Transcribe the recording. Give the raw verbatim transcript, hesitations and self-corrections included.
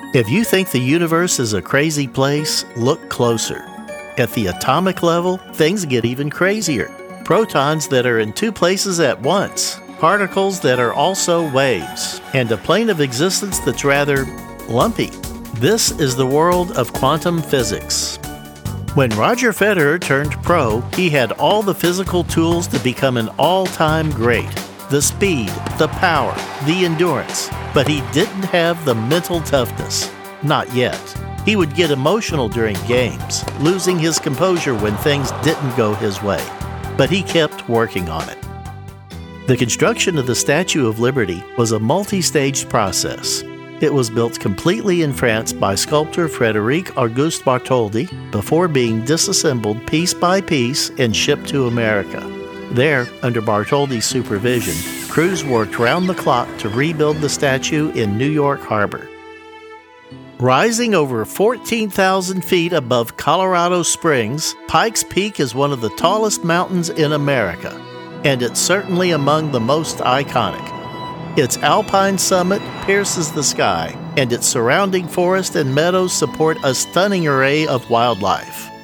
If you think the universe is a crazy place, look closer. At the atomic level, things get even crazier. Protons that are in two places at once, particles that are also waves, and a plane of existence that's rather lumpy. This is the world of quantum physics. When Roger Federer turned pro, he had all the physical tools to become an all-time great. The speed, the power, the endurance. But he didn't have the mental toughness. Not yet. He would get emotional during games, losing his composure when things didn't go his way. But he kept working on it. The construction of the Statue of Liberty was a multi-staged process. It was built completely in France by sculptor Frédéric Auguste Bartholdi before being disassembled piece by piece and shipped to America. There, under Bartholdi's supervision, crews worked round the clock to rebuild the statue in New York Harbor. Rising over fourteen thousand feet above Colorado Springs, Pikes Peak is one of the tallest mountains in America, and it's certainly among the most iconic. Its alpine summit pierces the sky, and its surrounding forest and meadows support a stunning array of wildlife.